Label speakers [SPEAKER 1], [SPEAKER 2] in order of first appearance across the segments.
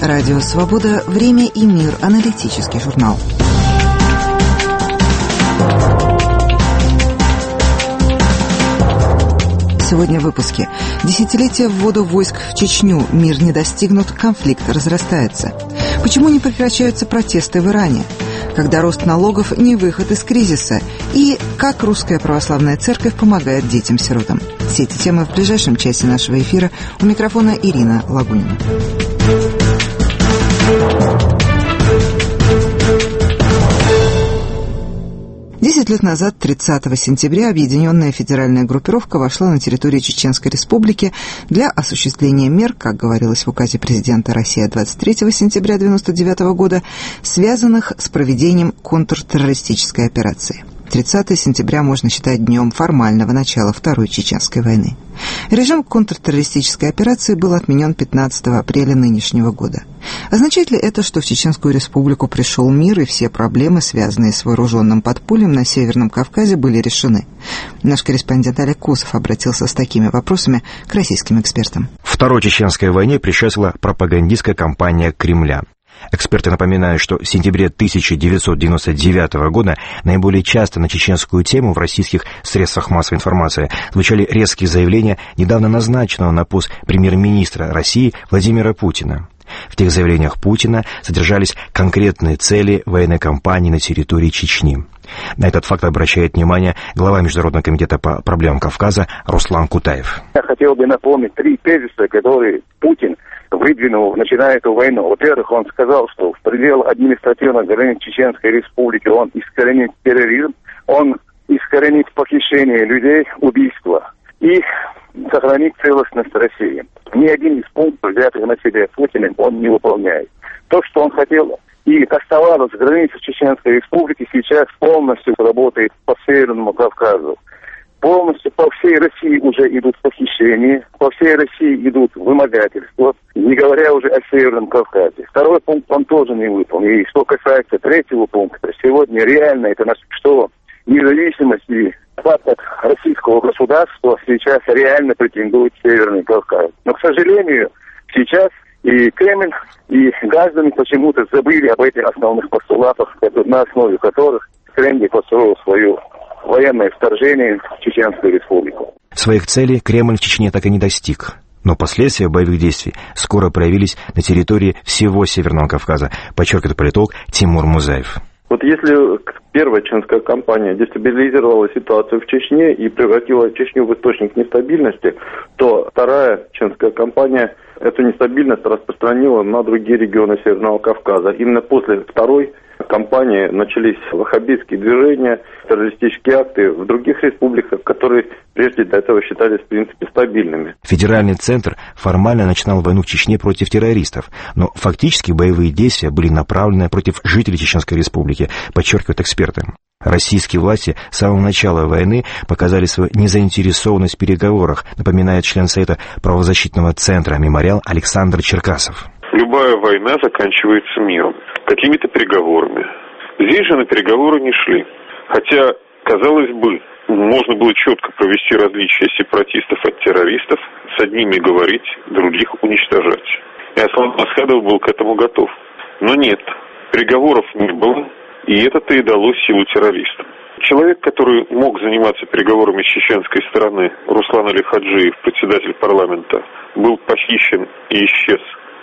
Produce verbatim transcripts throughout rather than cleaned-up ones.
[SPEAKER 1] Радио «Свобода». Время и мир. Аналитический журнал. Сегодня в выпуске. Десятилетие ввода войск в Чечню. Мир не достигнут, конфликт разрастается. Почему не прекращаются протесты в Иране? Когда рост налогов не выход из кризиса. И как Русская Православная Церковь помогает детям-сиротам. Все эти темы в ближайшем часе нашего эфира. У микрофона Ирина Лагунина. Десять лет назад, тридцатого сентября, объединенная федеральная группировка вошла на территорию Чеченской Республики для осуществления мер, как говорилось в указе президента России двадцать третьего сентября девяносто девятого года, связанных с проведением контртеррористической операции. тридцатого сентября можно считать днем формального начала Второй Чеченской войны. Режим контртеррористической операции был отменен пятнадцатого апреля нынешнего года. Означает ли это, что в Чеченскую Республику пришел мир и все проблемы, связанные с вооруженным подпольем на Северном Кавказе, были решены? Наш корреспондент Олег Косов обратился с такими вопросами к российским экспертам.
[SPEAKER 2] Второй Чеченской войне предшествовала пропагандистская кампания Кремля. Эксперты напоминают, что в сентябре тысяча девятьсот девяносто девятого года наиболее часто на чеченскую тему в российских средствах массовой информации звучали резкие заявления недавно назначенного на пост премьер-министра России Владимира Путина. В тех заявлениях Путина содержались конкретные цели военной кампании на территории Чечни. На этот факт обращает внимание глава Международного комитета по проблемам Кавказа Руслан Кутаев.
[SPEAKER 3] Я хотел бы напомнить три тезиса, которые Путин выдвинул, начиная эту войну. Во-первых, он сказал, что в пределах административных границ Чеченской Республики он искоренит терроризм, он искоренит похищение людей, убийства и сохранит целостность России. Ни один из пунктов, взятых на себя Путиным, он не выполняет. То, что он хотел и оставалось в границах Чеченской Республики, сейчас полностью работает по Северному Кавказу. Полностью по всей России уже идут похищения, по всей России идут вымогательства, не говоря уже о Северном Кавказе. Второй пункт он тоже не выполнил. И что касается третьего пункта, сегодня реально это наш, что независимость и остаток российского государства сейчас реально претендует Северный Кавказ. Но, к сожалению, сейчас и Кремль, и граждане почему-то забыли об этих основных постулатах, на основе которых Кремль построил свою военное вторжение в Чеченскую Республику.
[SPEAKER 2] Своих целей Кремль в Чечне так и не достиг. Но последствия боевых действий скоро проявились на территории всего Северного Кавказа, подчеркивает политолог Тимур Музаев.
[SPEAKER 4] Вот если первая чеченская кампания дестабилизировала ситуацию в Чечне и превратила Чечню в источник нестабильности, то вторая чеченская кампания эту нестабильность распространила на другие регионы Северного Кавказа. Именно после второй кампании начались ваххабитские движения, террористические акты в других республиках, которые прежде до этого считались в принципе стабильными.
[SPEAKER 2] Федеральный центр формально начинал войну в Чечне против террористов, но фактически боевые действия были направлены против жителей Чеченской Республики, подчеркивают эксперты. Российские власти с самого начала войны показали свою незаинтересованность в переговорах, напоминает член Совета правозащитного центра «Мемориал» Александр Черкасов.
[SPEAKER 5] Любая война заканчивается миром, какими-то переговорами. Здесь же на переговоры не шли. Хотя, казалось бы, можно было четко провести различия сепаратистов от террористов, с одними говорить, других уничтожать. И Аслан Масхадов был к этому готов. Но нет, переговоров не было, и это-то и дало силу террористам. Человек, который мог заниматься переговорами с чеченской стороны, Руслан Али-Хаджиев, председатель парламента, был похищен и исчез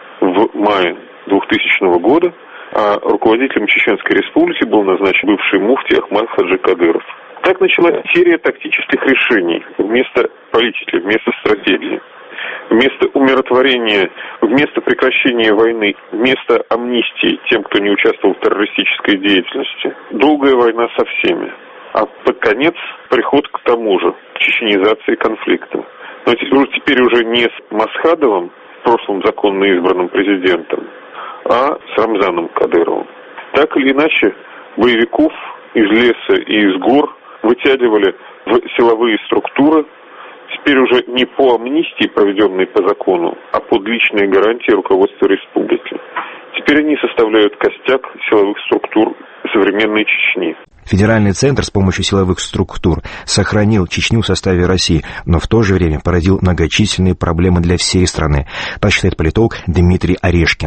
[SPEAKER 5] в мае двухтысячного года, а руководителем Чеченской Республики был назначен бывший муфти Ахмад Хаджи Кадыров. Так началась серия тактических решений вместо политики, вместо стратегии, вместо умиротворения, вместо прекращения войны, вместо амнистии тем, кто не участвовал в террористической деятельности. Долгая война со всеми. А под конец приход к тому же, к чеченизации конфликта. Но теперь уже не с Масхадовым, в прошлом законно избранным президентом, а с Рамзаном Кадыровым. Так или иначе, боевиков из леса и из гор вытягивали в силовые структуры, теперь уже не по амнистии, проведенной по закону, а под личные гарантии руководства республики. Теперь они составляют костяк силовых структур современной Чечни.
[SPEAKER 2] Федеральный центр с помощью силовых структур сохранил Чечню в составе России, но в то же время породил многочисленные проблемы для всей страны, так считает политолог Дмитрий Орешкин.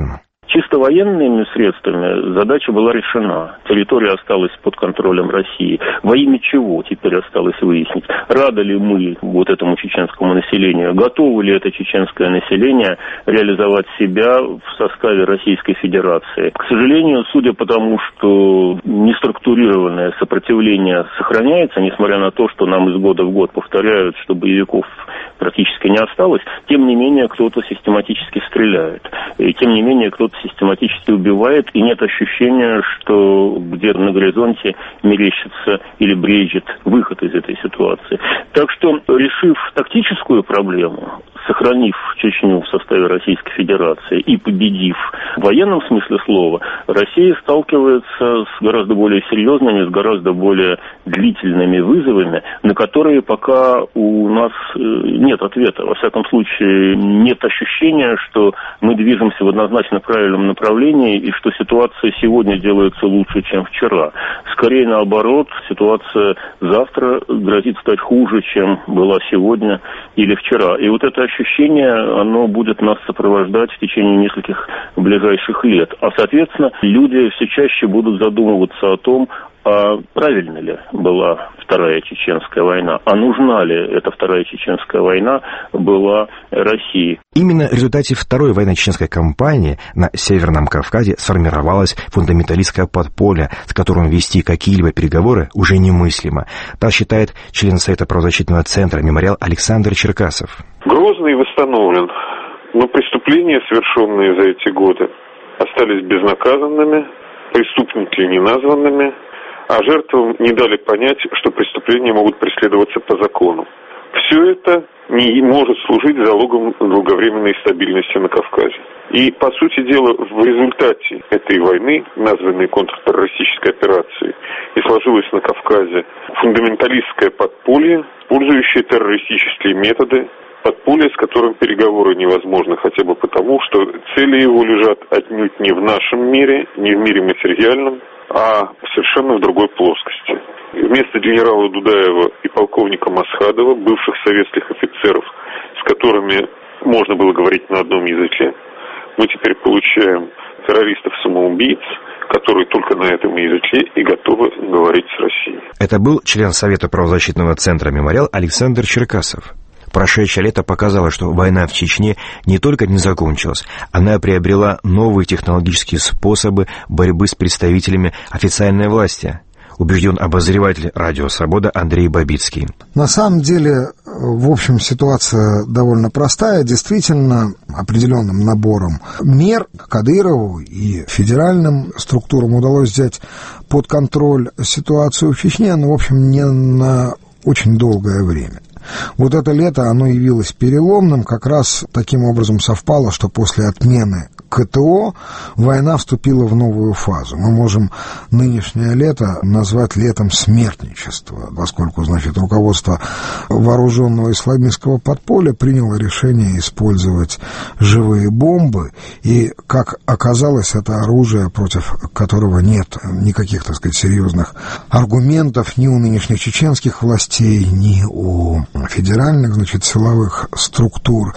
[SPEAKER 6] Чисто военными средствами задача была решена. Территория осталась под контролем России. Во имя чего теперь осталось выяснить? Рады ли мы вот этому чеченскому населению? Готово ли это чеченское население реализовать себя в составе Российской Федерации? К сожалению, судя по тому, что неструктурированное сопротивление сохраняется, несмотря на то, что нам из года в год повторяют, что боевиков практически не осталось, тем не менее кто-то систематически стреляет. И тем не менее кто-то систематически убивает, и нет ощущения, что где-то на горизонте мерещится или брежет выход из этой ситуации. Так что, решив тактическую проблему, сохранив Чечню в составе Российской Федерации и победив в военном смысле слова, Россия сталкивается с гораздо более серьезными, с гораздо более длительными вызовами, на которые пока у нас нет ответа. Во всяком случае, нет ощущения, что мы движемся в однозначно правильном направлении и что ситуация сегодня делается лучше, чем вчера. Скорее наоборот, ситуация завтра грозит стать хуже, чем была сегодня или вчера. И вот это ощущение, оно будет нас сопровождать в течение нескольких ближайших лет. А, соответственно, люди все чаще будут задумываться о том, а правильно ли была Вторая Чеченская война, а нужна ли эта Вторая Чеченская война была России.
[SPEAKER 2] Именно в результате Второй военно-чеченской кампании на Северном Кавказе сформировалось фундаменталистское подполье, с которым вести какие-либо переговоры уже немыслимо. Так считает член Совета правозащитного центра «Мемориал» Александр Черкасов.
[SPEAKER 5] Грозный восстановлен, но преступления, совершенные за эти годы, остались безнаказанными, преступники неназванными, а жертвам не дали понять, что преступления могут преследоваться по закону. Все это не может служить залогом долговременной стабильности на Кавказе. И, по сути дела, в результате этой войны, названной контртеррористической операцией, и сложилось на Кавказе фундаменталистское подполье, использующее террористические методы, подполье, с которым переговоры невозможны хотя бы потому, что цели его лежат отнюдь не в нашем мире, не в мире материальном, а совершенно в другой плоскости. Вместо генерала Дудаева и полковника Масхадова, бывших советских офицеров, с которыми можно было говорить на одном языке, мы теперь получаем террористов-самоубийц, которые только на этом языке и готовы говорить с Россией.
[SPEAKER 2] Это был член Совета правозащитного центра «Мемориал» Александр Черкасов. Прошедшее лето показало, что война в Чечне не только не закончилась, она приобрела новые технологические способы борьбы с представителями официальной власти, убежден обозреватель «Радио Свобода» Андрей Бабицкий.
[SPEAKER 7] На самом деле, в общем, ситуация довольно простая. Действительно, определенным набором мер Кадырову и федеральным структурам удалось взять под контроль ситуацию в Чечне, но, в общем, не на очень долгое время. Вот это лето, оно явилось переломным, как раз таким образом совпало, что после отмены КТО война вступила в новую фазу. Мы можем нынешнее лето назвать летом смертничества, поскольку, значит, руководство вооруженного исламистского подполья приняло решение использовать живые бомбы, и, как оказалось, это оружие, против которого нет никаких, так сказать, серьезных аргументов ни у нынешних чеченских властей, ни у федеральных, значит, силовых структур.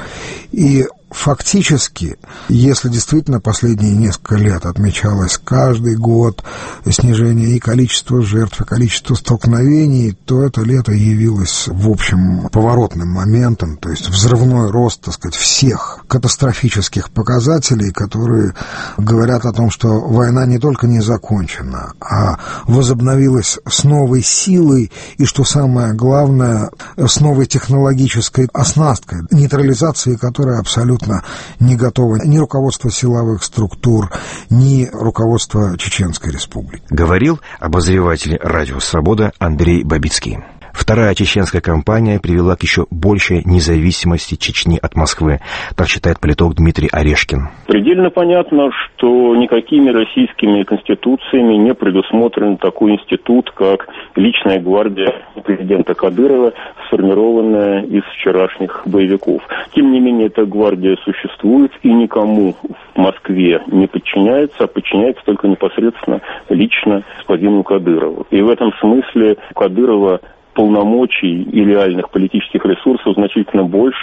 [SPEAKER 7] И фактически, если действительно последние несколько лет отмечалось каждый год снижение и количества жертв, и количества столкновений, то это лето явилось, в общем, поворотным моментом, то есть взрывной рост, так сказать, всех катастрофических показателей, которые говорят о том, что война не только не закончена, а возобновилась с новой силой и, что самое главное, с новой технологической оснасткой, нейтрализации которой абсолютно не готово ни руководство силовых структур, ни руководство Чеченской Республики.
[SPEAKER 2] Говорил обозреватель «Радио Свобода» Андрей Бабицкий. Вторая чеченская кампания привела к еще большей независимости Чечни от Москвы, так считает политолог Дмитрий Орешкин.
[SPEAKER 6] Предельно понятно, что никакими российскими конституциями не предусмотрен такой институт, как личная гвардия президента Кадырова, сформированная из вчерашних боевиков. Тем не менее, эта гвардия существует и никому в Москве не подчиняется, а подчиняется только непосредственно лично господину Кадырову. И в этом смысле у Кадырова полномочий и реальных политических ресурсов значительно больше,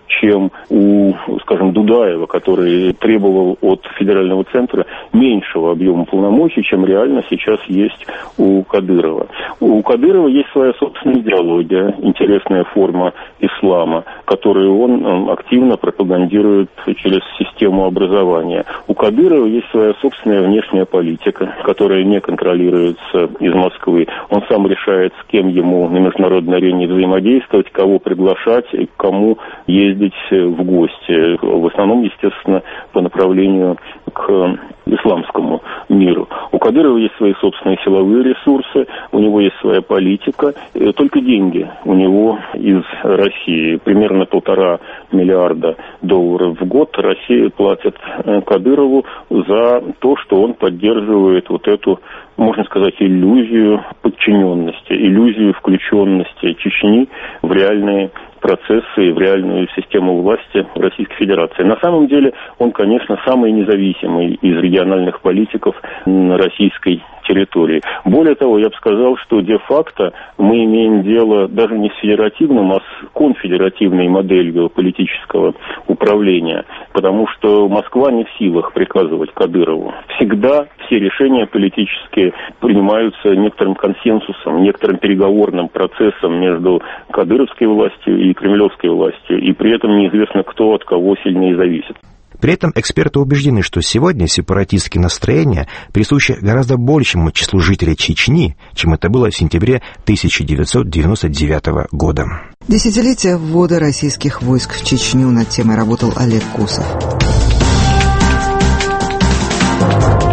[SPEAKER 6] чем у, скажем, Дудаева, который требовал от федерального центра меньшего объема полномочий, чем реально сейчас есть у Кадырова. У Кадырова есть своя собственная идеология, интересная форма ислама, которую он активно пропагандирует через систему образования. У Кадырова есть своя собственная внешняя политика, которая не контролируется из Москвы. Он сам решает, с кем ему на международной арене взаимодействовать, кого приглашать и к кому ездить в гости. В основном, естественно, по направлению к исламскому миру. У Кадырова есть свои собственные силовые ресурсы, у него есть своя политика, только деньги у него из России. Примерно полтора миллиарда долларов в год Россия платит Кадырову за то, что он поддерживает вот эту, можно сказать, иллюзию подчиненности, иллюзию включенности Чечни в реальные процессы и в реальную систему власти Российской Федерации. На самом деле он, конечно, самый независимый из региональных политиков на российской территории. Более того, я бы сказал, что де-факто мы имеем дело даже не с федеративным, а с конфедеративной моделью политического управления, потому что Москва не в силах приказывать Кадырову. Всегда все решения политические принимаются некоторым консенсусом, некоторым переговорным процессом между кадыровской властью и кремлевской властью, и при этом неизвестно, кто от кого сильнее зависит.
[SPEAKER 2] При этом эксперты убеждены, что сегодня сепаратистские настроения присущи гораздо большему числу жителей Чечни, чем это было в сентябре тысяча девятьсот девяносто девятого года.
[SPEAKER 1] Десятилетие ввода российских войск в Чечню. Над темой работал Олег Кусов.